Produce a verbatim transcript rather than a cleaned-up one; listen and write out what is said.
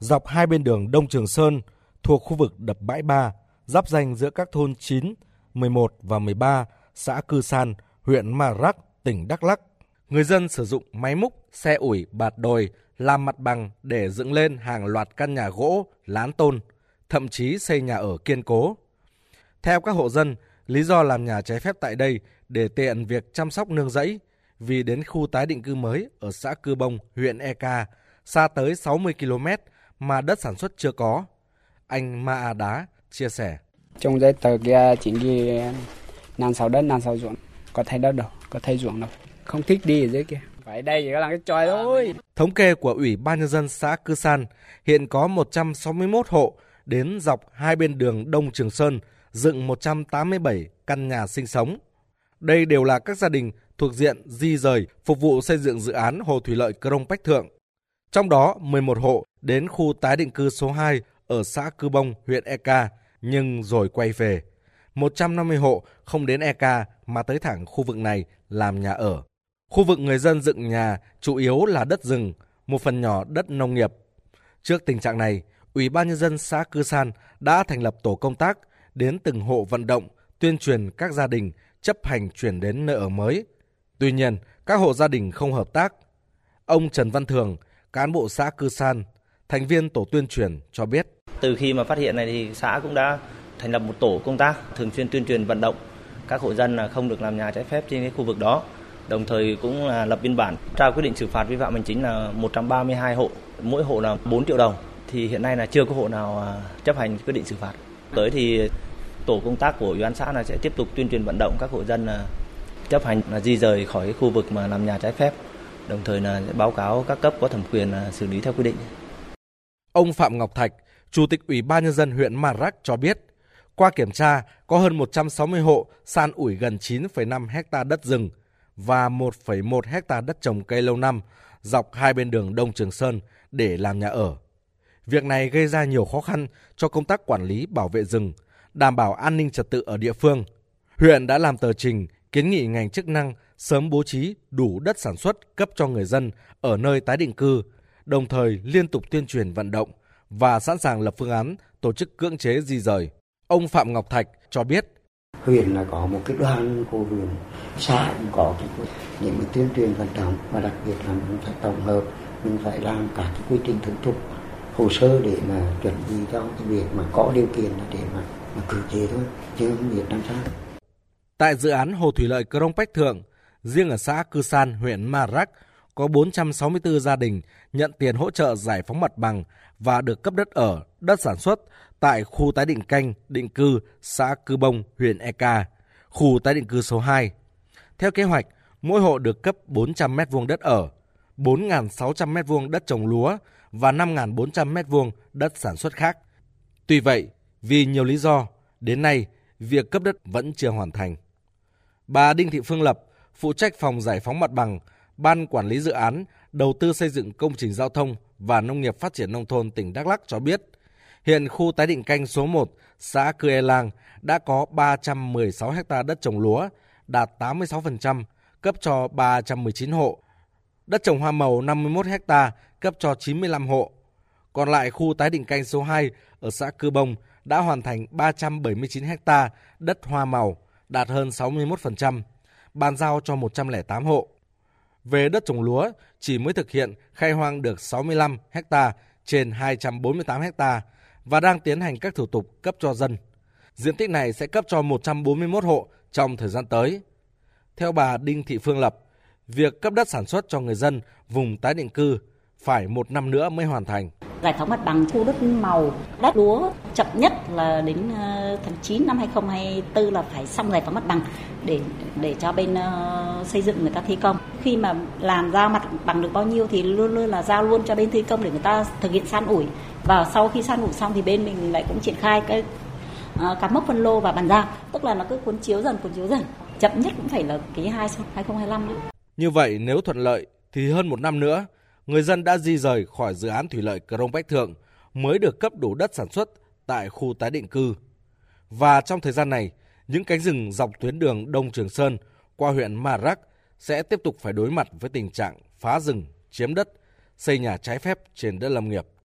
dọc hai bên đường Đông Trường Sơn thuộc khu vực đập Bãi Ba, giáp ranh giữa các thôn chín, mười một và mười ba, xã Cư San, huyện Ma Rắc, tỉnh Đắk Lắk. Người dân sử dụng máy múc, xe ủi, bạt đồi làm mặt bằng để dựng lên hàng loạt căn nhà gỗ, lán tôn, thậm chí xây nhà ở kiên cố. Theo các hộ dân, lý do làm nhà trái phép tại đây để tiện việc chăm sóc nương rẫy, vì đến khu tái định cư mới ở xã Cư Bông, huyện E Ca, xa tới sáu mươi ki lô mét mà đất sản xuất chưa có. Anh Ma A Đá chia sẻ. Trong giấy tờ kia chỉ ghi nàn sào đất, nàn sào ruộng, có thấy đất đâu, có thấy ruộng đâu. Không thích đi ở dưới kia. Phải đây chỉ có làm cái tròi thôi. Thống kê của Ủy ban Nhân dân xã Cư San, hiện có một trăm sáu mươi mốt hộ đến dọc hai bên đường Đông Trường Sơn dựng một trăm tám mươi bảy căn nhà sinh sống. Đây đều là các gia đình thuộc diện di rời phục vụ xây dựng dự án hồ thủy lợi Crong Bách Thượng. Trong đó mười một hộ đến khu tái định cư số hai ở xã Cư Bông, huyện E Ca nhưng rồi quay về. một trăm năm mươi hộ không đến E Ca mà tới thẳng khu vực này làm nhà ở. Khu vực người dân dựng nhà chủ yếu là đất rừng, một phần nhỏ đất nông nghiệp. Trước tình trạng này, Ủy ban Nhân dân xã Cư San đã thành lập tổ công tác đến từng hộ vận động, tuyên truyền các gia đình chấp hành chuyển đến nơi ở mới. Tuy nhiên, các hộ gia đình không hợp tác. Ông Trần Văn Thường, cán bộ xã Cư San, thành viên tổ tuyên truyền cho biết. Từ khi mà phát hiện này thì xã cũng đã thành lập một tổ công tác thường xuyên tuyên truyền vận động các hộ dân là không được làm nhà trái phép trên cái khu vực đó. Đồng thời cũng là lập biên bản ra quyết định xử phạt vi phạm hành chính là một trăm ba mươi hai hộ, mỗi hộ là bốn triệu đồng. Thì hiện nay là chưa có hộ nào chấp hành quyết định xử phạt. Tới thì tổ công tác của Ủy ban xã là sẽ tiếp tục tuyên truyền vận động các hộ dân là chấp hành là di rời khỏi khu vực mà làm nhà trái phép. Đồng thời là sẽ báo cáo các cấp có thẩm quyền là xử lý theo quy định. Ông Phạm Ngọc Thạch, Chủ tịch Ủy ban Nhân dân huyện Ma Rắc cho biết, qua kiểm tra có hơn một trăm sáu mươi hộ san ủi gần chín phẩy năm héc-ta đất rừng và một phẩy một héc-ta đất trồng cây lâu năm dọc hai bên đường Đông Trường Sơn để làm nhà ở. Việc này gây ra nhiều khó khăn cho công tác quản lý bảo vệ rừng, đảm bảo an ninh trật tự ở địa phương. Huyện đã làm tờ trình kiến nghị ngành chức năng sớm bố trí đủ đất sản xuất cấp cho người dân ở nơi tái định cư, đồng thời liên tục tuyên truyền vận động và sẵn sàng lập phương án tổ chức cưỡng chế di rời. Ông Phạm Ngọc Thạch cho biết. Huyện là có một cái đoàn của huyện, xã cũng có cái, những cái tuyên truyền vận động và đặc biệt là mình phải tổng hợp, mình phải làm cả cái quy trình thủ tục, hồ sơ để mà chuẩn bị cho cái việc mà có điều kiện để mà, mà cưỡng chế thôi, chứ không biết làm sao. Tại dự án hồ thủy lợi Crong Bách Thượng, riêng ở xã Cư San, huyện Ma Rắc, có bốn trăm sáu mươi tư gia đình nhận tiền hỗ trợ giải phóng mặt bằng và được cấp đất ở, đất sản xuất tại khu tái định canh, định cư xã Cư Bông, huyện E Ca, khu tái định cư số hai. Theo kế hoạch, mỗi hộ được cấp bốn trăm mét vuông đất ở, bốn nghìn sáu trăm mét vuông đất trồng lúa và năm nghìn bốn trăm mét vuông đất sản xuất khác. Tuy vậy, vì nhiều lý do, đến nay, việc cấp đất vẫn chưa hoàn thành. Bà Đinh Thị Phương Lập, phụ trách phòng giải phóng mặt bằng, Ban Quản lý Dự án, Đầu tư xây dựng công trình giao thông và Nông nghiệp Phát triển Nông thôn tỉnh Đắk Lắk cho biết, hiện khu tái định canh số một, xã Cư E Lang đã có ba trăm mười sáu héc-ta đất trồng lúa, đạt tám mươi sáu phần trăm, cấp cho ba trăm mười chín hộ. Đất trồng hoa màu năm mươi mốt héc-ta, cấp cho chín mươi lăm hộ. Còn lại khu tái định canh số hai ở xã Cư Bông đã hoàn thành ba trăm bảy mươi chín héc-ta đất hoa màu, đạt hơn sáu mươi mốt phần trăm, bàn giao cho một trăm lẻ tám hộ. Về đất trồng lúa, chỉ mới thực hiện khai hoang được sáu mươi lăm héc-ta trên hai trăm bốn mươi tám héc-ta và đang tiến hành các thủ tục cấp cho dân. Diện tích này sẽ cấp cho một trăm bốn mươi mốt hộ trong thời gian tới. Theo bà Đinh Thị Phương Lập, việc cấp đất sản xuất cho người dân vùng tái định cư phải một năm nữa mới hoàn thành. Giải phóng mặt bằng khu đất màu, đất lúa chậm nhất là đến tháng chín năm hai không hai tư là phải xong giải phóng mặt bằng để để cho bên uh, xây dựng người ta thi công. Khi mà làm ra mặt bằng được bao nhiêu thì luôn luôn là giao luôn cho bên thi công để người ta thực hiện san ủi. Và sau khi san ủi xong thì bên mình lại cũng triển khai cái uh, cắm mốc phân lô và bàn giao, tức là nó cứ cuốn chiếu dần cuốn chiếu dần. Chậm nhất cũng phải là quý hai hai không hai lăm nữa. Như vậy nếu thuận lợi thì hơn một năm nữa, người dân đã di rời khỏi dự án thủy lợi Crong Bách Thượng mới được cấp đủ đất sản xuất tại khu tái định cư. Và trong thời gian này, những cánh rừng dọc tuyến đường Đông Trường Sơn qua huyện Ma Rắc sẽ tiếp tục phải đối mặt với tình trạng phá rừng, chiếm đất, xây nhà trái phép trên đất lâm nghiệp.